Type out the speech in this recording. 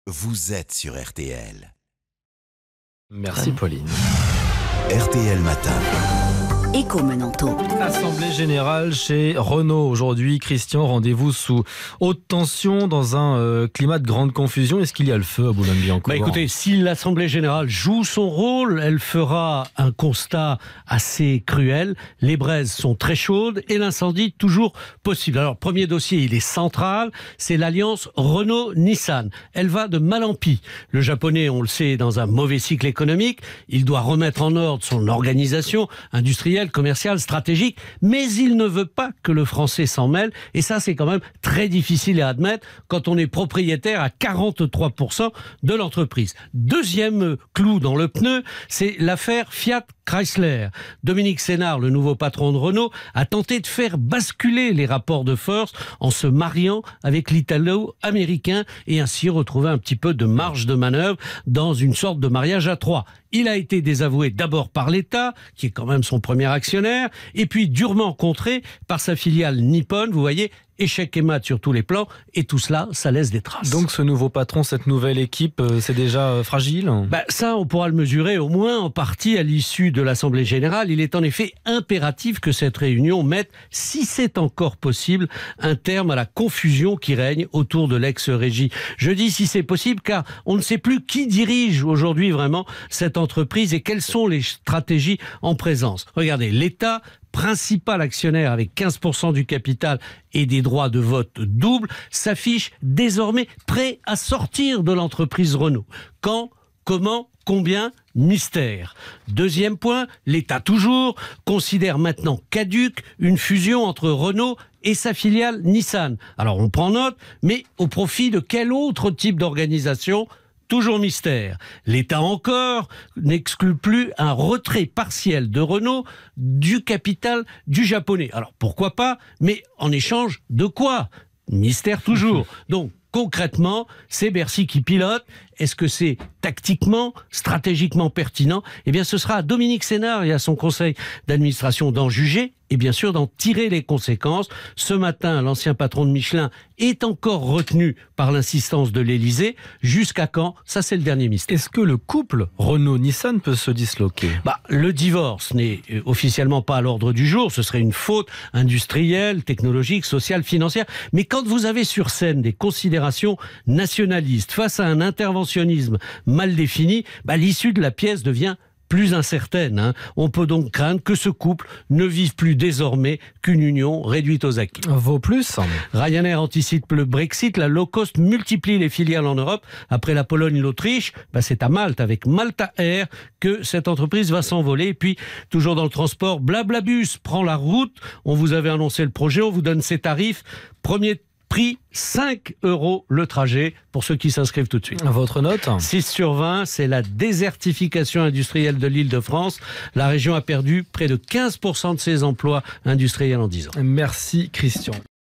vous êtes sur RTL. Merci Pauline. RTL Matin. Écho Menanto. Assemblée générale chez Renault aujourd'hui. Christian, rendez-vous sous haute tension dans un climat de grande confusion. Est-ce qu'il y a le feu à Boulogne-Billancourt ? Écoutez, si l'Assemblée générale joue son rôle, elle fera un constat assez cruel. Les braises sont très chaudes et l'incendie toujours possible. Alors, premier dossier, il est central, c'est l'alliance Renault-Nissan. Elle va de mal en pis. Le japonais, on le sait, est dans un mauvais cycle économique. Il doit remettre en ordre son organisation industrielle, commercial, stratégique, mais il ne veut pas que le français s'en mêle, et ça c'est quand même très difficile à admettre quand on est propriétaire à 43% de l'entreprise. Deuxième clou dans le pneu, c'est l'affaire Fiat Chrysler. Dominique Sénard, le nouveau patron de Renault, a tenté de faire basculer les rapports de force en se mariant avec l'italo-américain et ainsi retrouver un petit peu de marge de manœuvre dans une sorte de mariage à trois. Il a été désavoué d'abord par l'État, qui est quand même son premier actionnaire, et puis durement contré par sa filiale nippone. Vous voyez, échec et mat sur tous les plans, et tout cela, ça laisse des traces. Donc ce nouveau patron, cette nouvelle équipe, c'est déjà fragile ? Ça, on pourra le mesurer au moins en partie à l'issue de l'Assemblée générale. Il est en effet impératif que cette réunion mette, si c'est encore possible, un terme à la confusion qui règne autour de l'ex-régie. Je dis si c'est possible, car on ne sait plus qui dirige aujourd'hui vraiment cette entreprise et quelles sont les stratégies en présence. Regardez, l'État, principal actionnaire avec 15% du capital et des droits de vote doubles, s'affiche désormais prêt à sortir de l'entreprise Renault. Quand ? Comment ? Combien ? Mystère. Deuxième point, l'État toujours considère maintenant caduque une fusion entre Renault et sa filiale Nissan. Alors on prend note, mais au profit de quel autre type d'organisation ? Toujours mystère. L'État encore n'exclut plus un retrait partiel de Renault du capital du japonais. Alors pourquoi pas, mais en échange de quoi ? Mystère toujours. Donc concrètement, c'est Bercy qui pilote. Est-ce que c'est tactiquement, stratégiquement pertinent ? Eh bien, ce sera à Dominique Sénard et à son conseil d'administration d'en juger et bien sûr d'en tirer les conséquences. Ce matin, l'ancien patron de Michelin est encore retenu par l'insistance de l'Élysée. Jusqu'à quand ? Ça, c'est le dernier mystère. Est-ce que le couple Renault-Nissan peut se disloquer ? Le divorce n'est officiellement pas à l'ordre du jour. Ce serait une faute industrielle, technologique, sociale, financière. Mais quand vous avez sur scène des considérations nationalistes face à un interventionnisme mal défini, l'issue de la pièce devient plus incertaine. On peut donc craindre que ce couple ne vive plus désormais qu'une union réduite aux acquis. Vaut plus. Ryanair anticipe le Brexit. La low cost multiplie les filiales en Europe. Après la Pologne et l'Autriche, c'est à Malte, avec Malta Air, que cette entreprise va s'envoler. Et puis, toujours dans le transport, Blablabus prend la route. On vous avait annoncé le projet, on vous donne ses tarifs. Premier prix, 5 € le trajet pour ceux qui s'inscrivent tout de suite. Votre note ? 6 sur 20, c'est la désertification industrielle de l'Île-de-France. La région a perdu près de 15% de ses emplois industriels en 10 ans. Merci Christian.